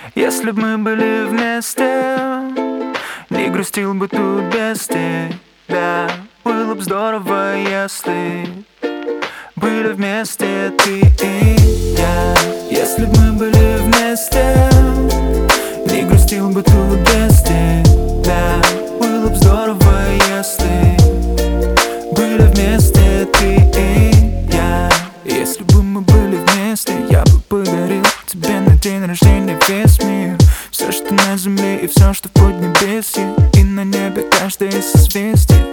Если б мы были вместе, не грустил бы тут без тебя. Было б здорово, если были вместе ты и я. Если б мы были вместе, не грустил бы тут без тебя. Было б здорово, если были вместе ты и я. Если бы мы были вместе, я бы подарил тебе на день рождения весь мир. Все, что на земле и все, что в поднебесье, и на небе каждое созвездие.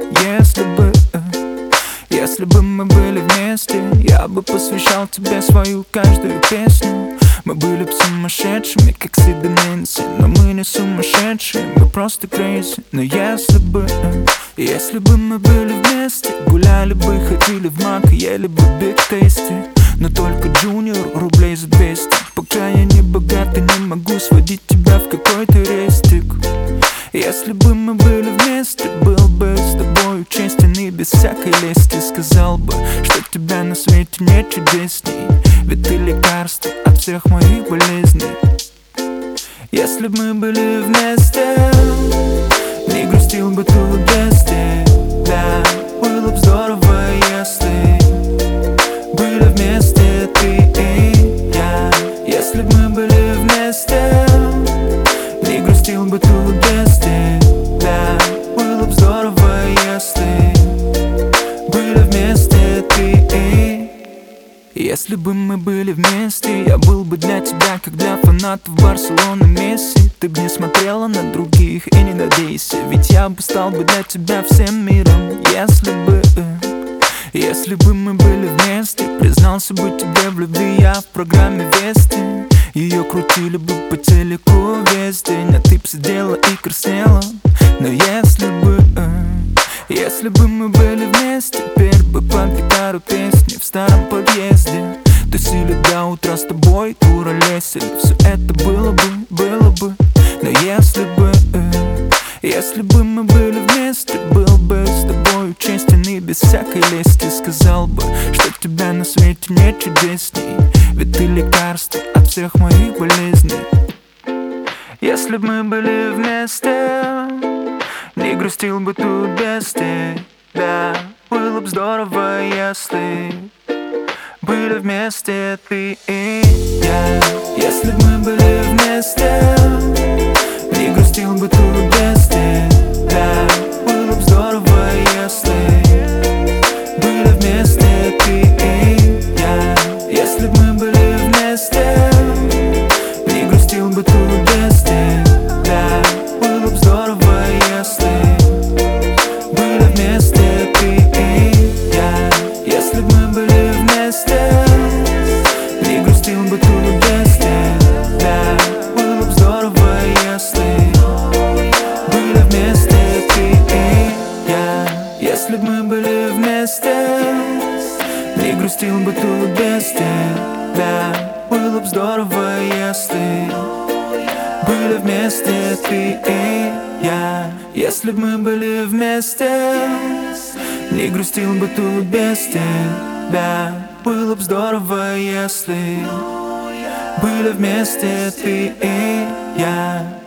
Если бы мы были вместе, я бы посвящал тебе свою каждую песню. Мы были бы сумасшедшими, как Сид и Нэнси, но мы не сумасшедшие, мы просто crazy. Но если бы мы были вместе, гуляли бы, ходили в Мак, ели бы Big Tasty, но только Junior рублей за 200. Пока я не богатый, не могу сводить тебя в какой-то рестик. Если бы мы были вместе, был бы с тобою честен и без всякой лести. Сказал бы, что тебя на свете нет чудесней, ведь ты лекарство от всех моих болезней. Если бы мы были вместе, не грустил бы тут без тебя. Было бы здорово, если были вместе ты и я. Если бы мы были вместе, не грустил бы тут без тебя. Было бы здорово, если были вместе ты и я. Если бы мы были вместе, я был бы для тебя, как для фанатов Барселоны Месси. Ты бы не смотрела на других и не надейся, ведь я бы стал бы для тебя всем миром. Если бы мы были вместе, признался бы тебе в любви я в программе Вести. Ее крутили бы по телеку весь день, а ты б сидела и краснела. Но если бы мы были вместе, пели бы под гитару песни в старом подъезде. Тусили до утра с тобой, куролесили, все это было бы. Но если бы мы были вместе, был бы с тобой честен и без всякой лести. Сказал бы, что тебя на свете нет чудесней, ведь ты лекарство от всех моих болезней. Если бы мы были вместе, не грустил бы тут без тебя. Было бы здорово, если были вместе ты и я. Если бы мы были вместе, не грустил бы тут без тебя. Было бы здорово, если были вместе ты и я. Если бы мы были вместе, не грустил бы тут без тебя. Было бы здорово, если были вместе ты и я. Если бы мы были вместе, не грустил бы тут без тебя. Было бы здорово, если были вместе ты и я. Если бы мы были вместе, не грустил бы тут без тебя. Было бы здорово, если были вместе ты и я. Если бы мы были вместе, не грустил бы тут без тебя. Было бы здорово, если были вместе ты и я.